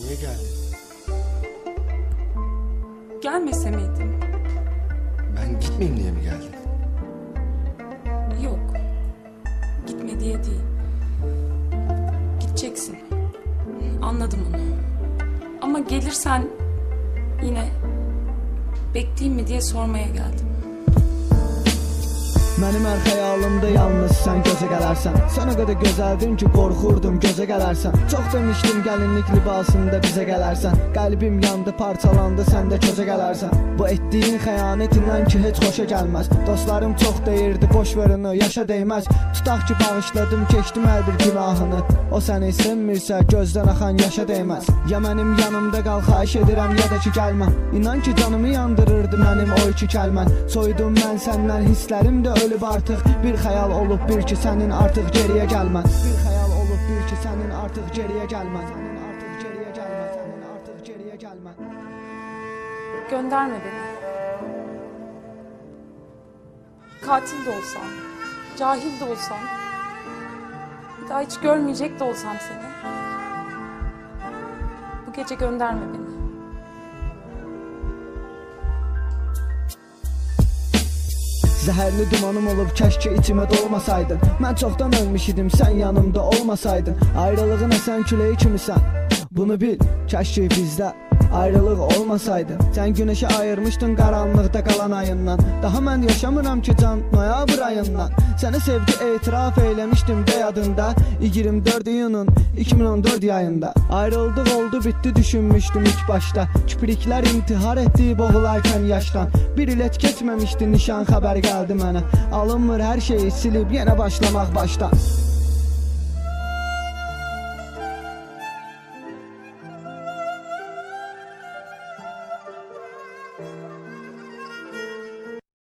Niye geldin? Gelmese miydim? Ben gitmeyeyim diye mi geldin? Yok. Gitme diye değil. Gideceksin. Anladım onu. Ama gelirsen yine bekleyeyim mi diye sormaya geldim. Mənim hər xəyalımda yalnız sən gözə gələrsən. Sən o qədər gözəldin ki, qorxurdum gözə gələrsən. Çox demişdim gəlinlik libasında bizə gələrsən. Qəlbim yandı, parçalandı, sən də közə gələrsən. Bu etdiyin xəyanətindən ki, heç xoşa gəlməz. Dostlarım çox deyirdi, boş verini, yaşa deyməz. Tutaq ki, bağışladım, keçdim hər bir günahını. O səni sevmirsə, gözdən axan yaşa deyməz. Ya mənim yanımda qal, xahiş edirəm, ya da ki, gəlmə. İnan ki, canımı yandırırdı mənim o iki kəlmən. Soydum mən səndən, hisslərim də ölüb artıq. Bir xəyal olub bil ki, sənin artıq geriyə gəlmən. Bir xəyal olub bil ki, sənin artıq geriyə gəlmən. Sənin artıq geriyə gəlmən. Sənin artıq geriyə gəlmən. Gönderme beni. Katil de olsam, cahil de olsam, bir daha hiç görmeyecek de olsam seni. Bu gece gönderme beni. Zəhərli dumanım olub, kəşke içimə dolmasaydın. Mən çoxdan ölmüş idim, sən yanımda olmasaydın. Ayrılığın əsən küləyi kimisən, bunu bil, kəşke bizdə ayrılıq olmasaydı. Sən günəşə ayırmışdın qaranlıqda qalan ayından. Daha mən yaşamıram ki can, noyabr ayından. Səni sevgi etiraf eyləmişdim də yadında. 24 iyunun 2014 yayında. Ayrıldıq oldu bitti düşünmüşdüm ilk başta. Kipriklər intihar etdi boğularkən yaşdan. Bir il et keçməmişdi nişan xəbər gəldi mənə. Alınmır hər şeyi silib yenə başlamaq başdan.